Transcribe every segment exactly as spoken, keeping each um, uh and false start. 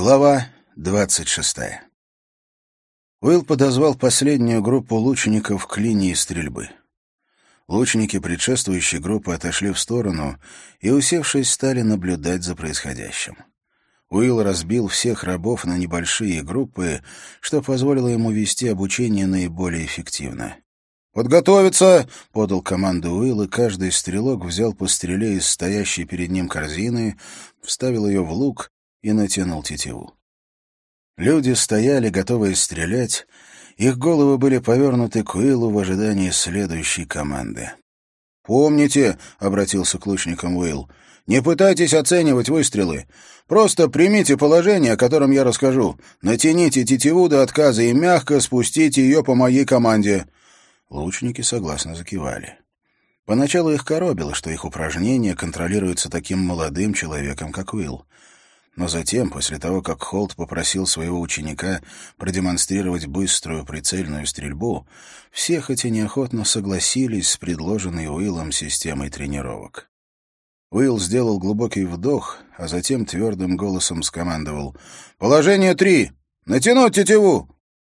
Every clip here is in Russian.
Глава двадцать шестая. Уилл подозвал последнюю группу лучников к линии стрельбы. Лучники предшествующей группы отошли в сторону и, усевшись, стали наблюдать за происходящим. Уилл разбил всех рабов на небольшие группы, что позволило ему вести обучение наиболее эффективно. «Подготовиться!» — подал команду Уилл, и каждый стрелок взял по стреле из стоящей перед ним корзины, вставил ее в лук и натянул тетиву. Люди стояли, готовые стрелять, их головы были повернуты к Уиллу в ожидании следующей команды. «Помните», — обратился к лучникам Уилл, — «не пытайтесь оценивать выстрелы. Просто примите положение, о котором я расскажу. Натяните тетиву до отказа и мягко спустите ее по моей команде». Лучники согласно закивали. Поначалу их коробило, что их упражнения контролируются таким молодым человеком, как Уилл. Но затем, после того, как Холт попросил своего ученика продемонстрировать быструю прицельную стрельбу, все хоть и неохотно согласились с предложенной Уиллом системой тренировок. Уилл сделал глубокий вдох, а затем твердым голосом скомандовал: «Положение три! Натянуть тетиву!»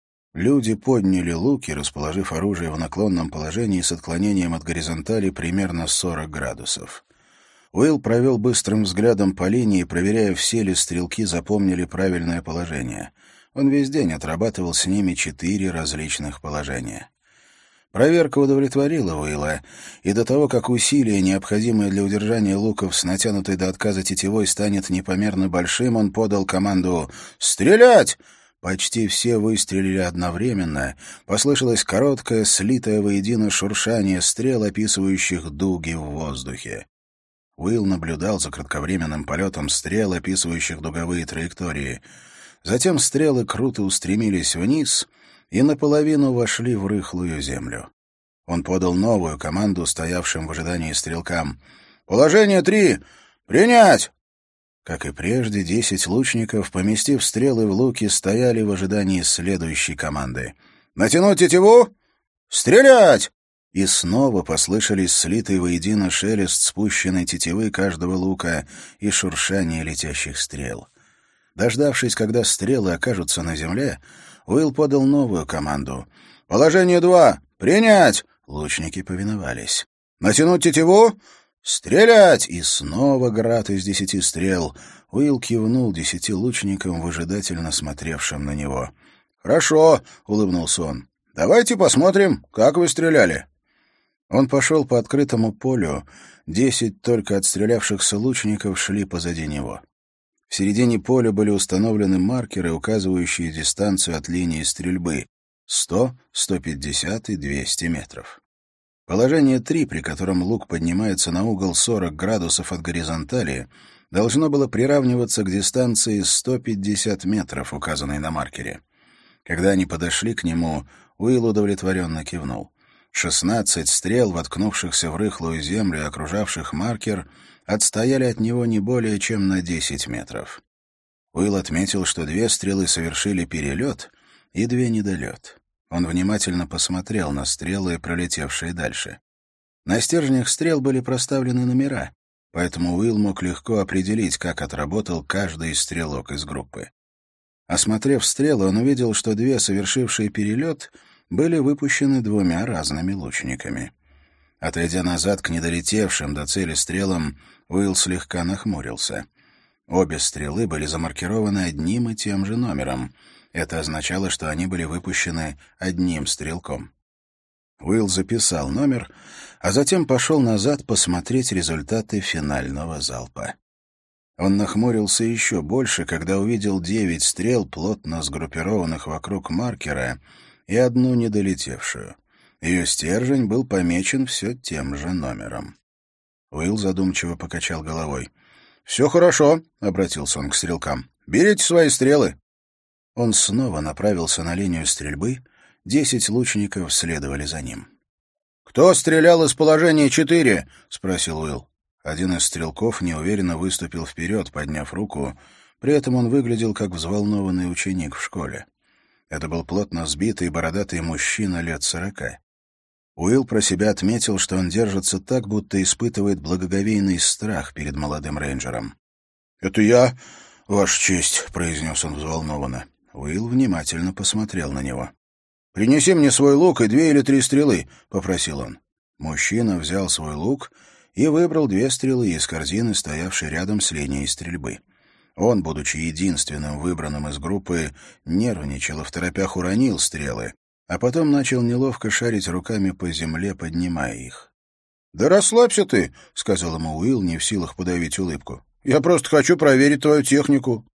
Люди подняли луки, расположив оружие в наклонном положении с отклонением от горизонтали примерно сорок градусов. Уилл провел быстрым взглядом по линии, проверяя, все ли стрелки запомнили правильное положение. Он весь день отрабатывал с ними четыре различных положения. Проверка удовлетворила Уилла, и до того, как усилие, необходимое для удержания луков с натянутой до отказа тетивой, станет непомерно большим, он подал команду «Стрелять!». Почти все выстрелили одновременно. Послышалось короткое, слитое воедино шуршание стрел, описывающих дуги в воздухе. Уилл наблюдал за кратковременным полетом стрел, описывающих дуговые траектории. Затем стрелы круто устремились вниз и наполовину вошли в рыхлую землю. Он подал новую команду стоявшим в ожидании стрелкам. «Положение три! Принять!» Как и прежде, десять лучников, поместив стрелы в луки, стояли в ожидании следующей команды. «Натянуть тетиву! Стрелять!» И снова послышались слитый воедино шелест спущенной тетивы каждого лука и шуршание летящих стрел. Дождавшись, когда стрелы окажутся на земле, Уилл подал новую команду. «Положение два! Принять!» Лучники повиновались. «Натянуть тетиву! Стрелять!» И снова град из десяти стрел. Уилл кивнул десяти лучникам, выжидательно смотревшим на него. «Хорошо!» — улыбнулся он. «Давайте посмотрим, как вы стреляли». Он пошел по открытому полю. Десять только отстрелявшихся лучников шли позади него. В середине поля были установлены маркеры, указывающие дистанцию от линии стрельбы — сто, сто пятьдесят и двести метров. Положение три, при котором лук поднимается на угол сорок градусов от горизонтали, должно было приравниваться к дистанции сто пятьдесят метров, указанной на маркере. Когда они подошли к нему, Уилл удовлетворенно кивнул. Шестнадцать стрел, воткнувшихся в рыхлую землю и окружавших маркер, отстояли от него не более чем на десять метров. Уилл отметил, что две стрелы совершили перелет и две — недолет. Он внимательно посмотрел на стрелы, пролетевшие дальше. На стержнях стрел были проставлены номера, поэтому Уилл мог легко определить, как отработал каждый из стрелок из группы. Осмотрев стрелы, он увидел, что две, совершившие перелет, были выпущены двумя разными лучниками. Отойдя назад к недолетевшим до цели стрелам, Уилл слегка нахмурился. Обе стрелы были замаркированы одним и тем же номером. Это означало, что они были выпущены одним стрелком. Уилл записал номер, а затем пошел назад посмотреть результаты финального залпа. Он нахмурился еще больше, когда увидел девять стрел, плотно сгруппированных вокруг маркера, и одну недолетевшую. Ее стержень был помечен все тем же номером. Уилл задумчиво покачал головой. «Все хорошо», — обратился он к стрелкам. «Берите свои стрелы». Он снова направился на линию стрельбы. Десять лучников следовали за ним. «Кто стрелял из положения четыре?» — спросил Уилл. Один из стрелков неуверенно выступил вперед, подняв руку. При этом он выглядел как взволнованный ученик в школе. Это был плотно сбитый бородатый мужчина лет сорока. Уилл про себя отметил, что он держится так, будто испытывает благоговейный страх перед молодым рейнджером. «Это я. «Ваша честь», — произнес он взволнованно. Уилл внимательно посмотрел на него. «Принеси мне свой лук и две или три стрелы», — попросил он. Мужчина взял свой лук и выбрал две стрелы из корзины, стоявшей рядом с линией стрельбы. Он, будучи единственным выбранным из группы, нервничал и второпях уронил стрелы, а потом начал неловко шарить руками по земле, поднимая их. «Да расслабься ты», — сказал ему Уилл, не в силах подавить улыбку. «Я просто хочу проверить твою технику».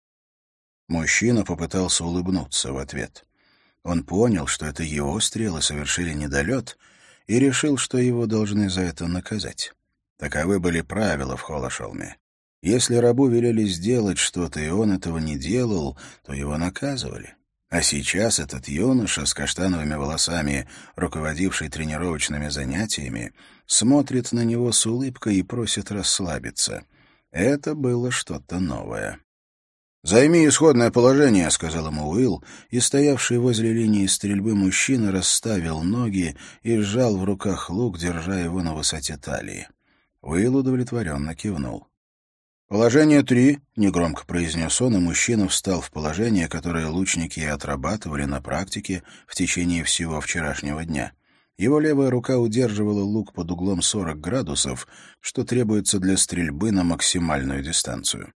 Мужчина попытался улыбнуться в ответ. Он понял, что это его стрелы совершили недолет, и решил, что его должны за это наказать. Таковы были правила в Холошолме. Если рабу велели сделать что-то, и он этого не делал, то его наказывали. А сейчас этот юноша с каштановыми волосами, руководивший тренировочными занятиями, смотрит на него с улыбкой и просит расслабиться. Это было что-то новое. «Займи исходное положение», — сказал ему Уилл, и стоявший возле линии стрельбы мужчина расставил ноги и сжал в руках лук, держа его на высоте талии. Уилл удовлетворенно кивнул. «Положение три», — негромко произнес он, и мужчина встал в положение, которое лучники и отрабатывали на практике в течение всего вчерашнего дня. Его левая рука удерживала лук под углом сорок градусов, что требуется для стрельбы на максимальную дистанцию.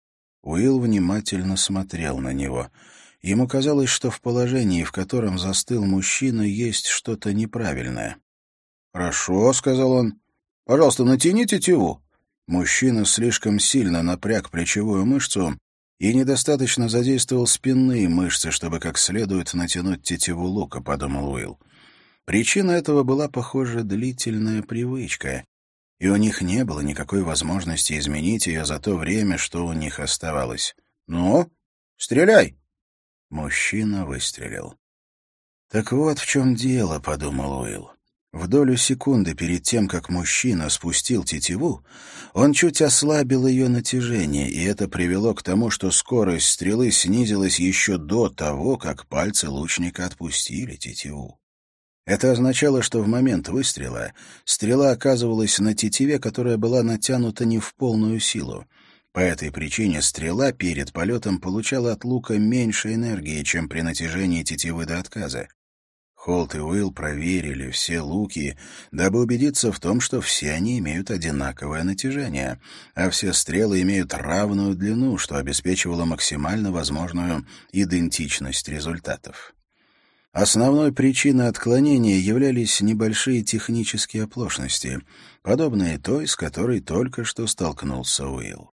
Уилл внимательно смотрел на него. Ему казалось, что в положении, в котором застыл мужчина, есть что-то неправильное. «Хорошо», — сказал он. «Пожалуйста, натяни тетиву». Мужчина слишком сильно напряг плечевую мышцу и недостаточно задействовал спинные мышцы, чтобы как следует натянуть тетиву лука, — подумал Уилл. Причина этого была, похоже, длительная привычка, и у них не было никакой возможности изменить ее за то время, что у них оставалось. «Ну, стреляй!» Мужчина выстрелил. «Так вот в чем дело», — подумал Уилл. В долю секунды перед тем, как мужчина спустил тетиву, он чуть ослабил ее натяжение, и это привело к тому, что скорость стрелы снизилась еще до того, как пальцы лучника отпустили тетиву. Это означало, что в момент выстрела стрела оказывалась на тетиве, которая была натянута не в полную силу. По этой причине стрела перед полетом получала от лука меньше энергии, чем при натяжении тетивы до отказа. Холт и Уилл проверили все луки, дабы убедиться в том, что все они имеют одинаковое натяжение, а все стрелы имеют равную длину, что обеспечивало максимально возможную идентичность результатов. Основной причиной отклонения являлись небольшие технические оплошности, подобные той, с которой только что столкнулся Уилл.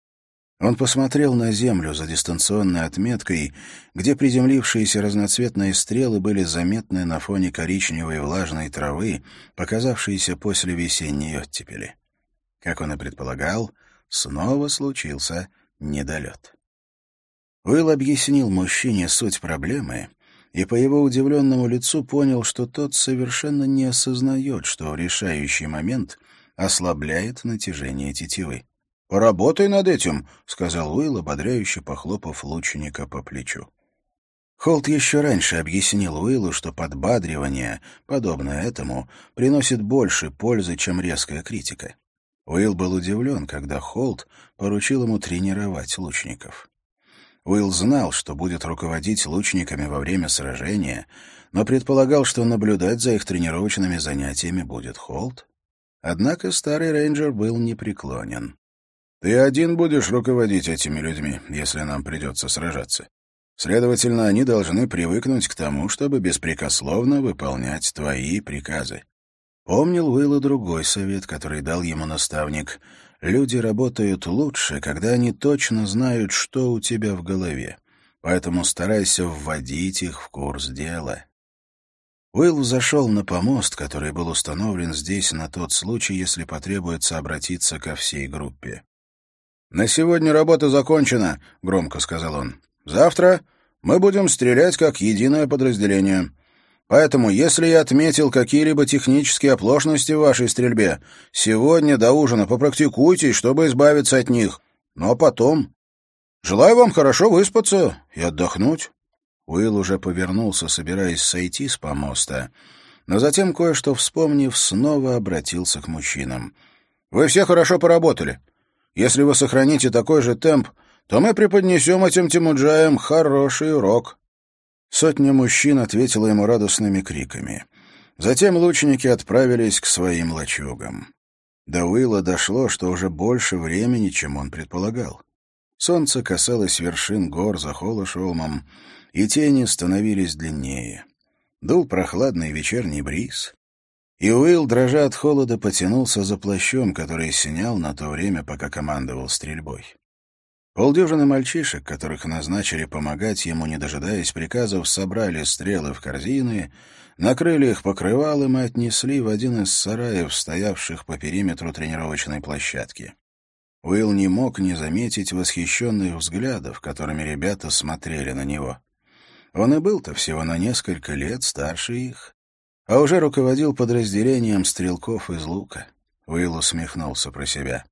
Он посмотрел на землю за дистанционной отметкой, где приземлившиеся разноцветные стрелы были заметны на фоне коричневой влажной травы, показавшейся после весенней оттепели. Как он и предполагал, снова случился недолет. Уилл объяснил мужчине суть проблемы и по его удивленному лицу понял, что тот совершенно не осознает, что в решающий момент ослабляет натяжение тетивы. «Поработай над этим», — сказал Уилл, ободряюще похлопав лучника по плечу. Холт еще раньше объяснил Уиллу, что подбадривание, подобное этому, приносит больше пользы, чем резкая критика. Уилл был удивлен, когда Холт поручил ему тренировать лучников. Уилл знал, что будет руководить лучниками во время сражения, но предполагал, что наблюдать за их тренировочными занятиями будет Холт. Однако старый рейнджер был непреклонен. «Ты один будешь руководить этими людьми, если нам придется сражаться. Следовательно, они должны привыкнуть к тому, чтобы беспрекословно выполнять твои приказы». Помнил Уилл и другой совет, который дал ему наставник. «Люди работают лучше, когда они точно знают, что у тебя в голове, поэтому старайся вводить их в курс дела». Уилл зашел на помост, который был установлен здесь на тот случай, если потребуется обратиться ко всей группе. «На сегодня работа закончена», — громко сказал он. «Завтра мы будем стрелять как единое подразделение. Поэтому, если я отметил какие-либо технические оплошности в вашей стрельбе, сегодня до ужина попрактикуйтесь, чтобы избавиться от них. Ну а потом... Желаю вам хорошо выспаться и отдохнуть». Уилл уже повернулся, собираясь сойти с помоста, но затем, кое-что вспомнив, снова обратился к мужчинам. «Вы все хорошо поработали. Если вы сохраните такой же темп, то мы преподнесем этим Темуджаям хороший урок». Сотня мужчин ответила ему радостными криками. Затем лучники отправились к своим лачугам. До Уилла дошло, что уже больше времени, чем он предполагал. Солнце касалось вершин гор за Холошолмом, и тени становились длиннее. Дул прохладный вечерний бриз, и Уилл, дрожа от холода, потянулся за плащом, который снял на то время, пока командовал стрельбой. Полдюжины мальчишек, которых назначили помогать ему, не дожидаясь приказов, собрали стрелы в корзины, накрыли их покрывалом и отнесли в один из сараев, стоявших по периметру тренировочной площадки. Уилл не мог не заметить восхищенных взглядов, которыми ребята смотрели на него. Он и был-то всего на несколько лет старше их, а уже руководил подразделением стрелков из лука. Уилл усмехнулся про себя.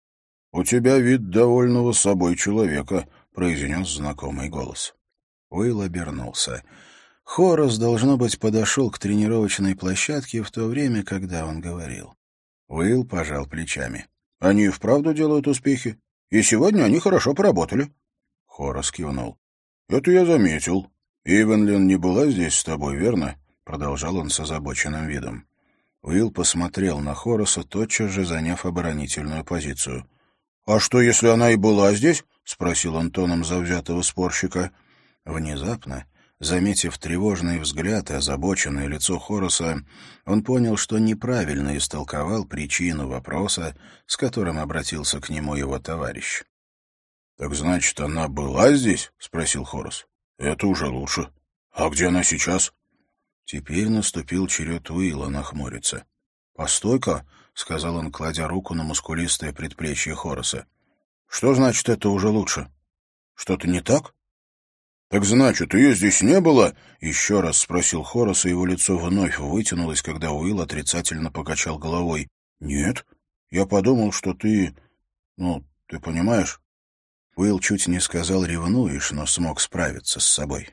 «У тебя вид довольного собой человека», — произнес знакомый голос. Уилл обернулся. Хорас, должно быть, подошел к тренировочной площадке в то время, когда он говорил. Уилл пожал плечами. «Они вправду делают успехи, и сегодня они хорошо поработали». Хорас кивнул. «Это я заметил. Ивенлин не была здесь с тобой, верно?» — продолжал он с озабоченным видом. Уилл посмотрел на Хораса, тотчас же заняв оборонительную позицию. «А что, если она и была здесь?» — спросил он тоном завзятого спорщика. Внезапно, заметив тревожный взгляд и озабоченное лицо Хораса, он понял, что неправильно истолковал причину вопроса, с которым обратился к нему его товарищ. «Так значит, она была здесь?» — спросил Хорас. «Это уже лучше. А где она сейчас?» Теперь наступил черед Уилла нахмуриться. «Постой-ка», — сказал он, кладя руку на мускулистое предплечье Хораса. «Что значит это уже лучше? Что-то не так?» «Так значит, ее здесь не было?» — еще раз спросил Хорас, и его лицо вновь вытянулось, когда Уилл отрицательно покачал головой. «Нет, я подумал, что ты... ну, ты понимаешь?» Уилл чуть не сказал «ревнуешь», но смог справиться с собой.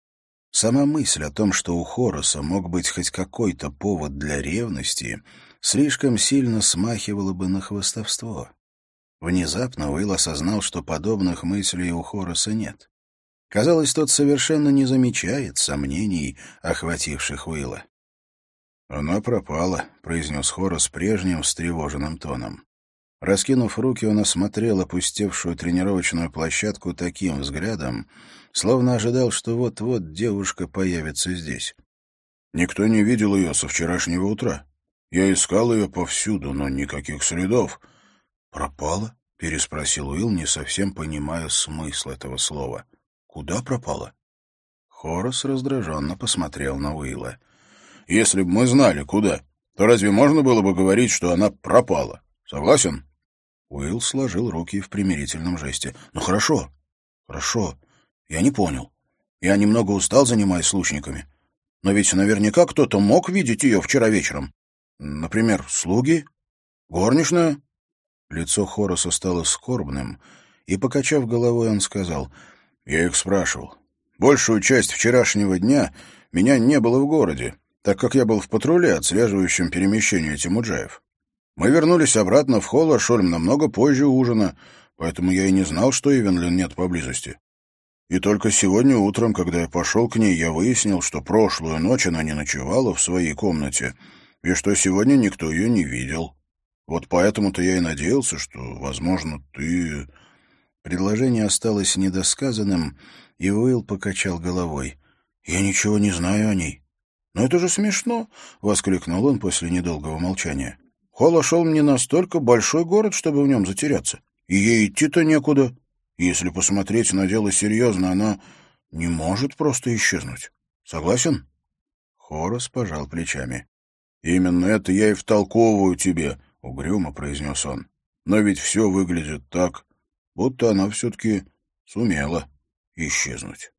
Сама мысль о том, что у Хораса мог быть хоть какой-то повод для ревности, слишком сильно смахивало бы на хвастовство. Внезапно Уилл осознал, что подобных мыслей у Хораса нет. Казалось, тот совершенно не замечает сомнений, охвативших Уилла. «Она пропала», — произнес Хорас прежним встревоженным тоном. Раскинув руки, он осмотрел опустевшую тренировочную площадку таким взглядом, словно ожидал, что вот-вот девушка появится здесь. «Никто не видел ее со вчерашнего утра. Я искал ее повсюду, но никаких следов». «Пропала?» — переспросил Уилл, не совсем понимая смысл этого слова. «Куда пропала?» Хорас раздраженно посмотрел на Уилла. «Если бы мы знали, куда, то разве можно было бы говорить, что она пропала? Согласен?» Уилл сложил руки в примирительном жесте. «Ну хорошо, хорошо. Я не понял. Я немного устал, занимаясь с лучниками. Но ведь наверняка кто-то мог видеть ее вчера вечером. Например, слуги? Горничная?» Лицо Хораса стало скорбным, и, покачав головой, он сказал: «Я их спрашивал. Большую часть вчерашнего дня меня не было в городе, так как я был в патруле, отслеживающем перемещение Темуджаев. Мы вернулись обратно в Холошольм намного позже ужина, поэтому я и не знал, что Ивенлин нет поблизости. И только сегодня утром, когда я пошел к ней, я выяснил, что прошлую ночь она не ночевала в своей комнате, и что сегодня никто ее не видел. Вот поэтому-то я и надеялся, что, возможно, ты...» Предложение осталось недосказанным, и Уилл покачал головой. «Я ничего не знаю о ней». «Но это же смешно!» — воскликнул он после недолгого молчания. «Холошолм не настолько большой город, чтобы в нем затеряться. И ей идти-то некуда. И если посмотреть на дело серьезно, она не может просто исчезнуть. Согласен?» Хорас пожал плечами. «Именно это я и втолковываю тебе», — угрюмо произнес он. «Но ведь все выглядит так, будто она все-таки сумела исчезнуть».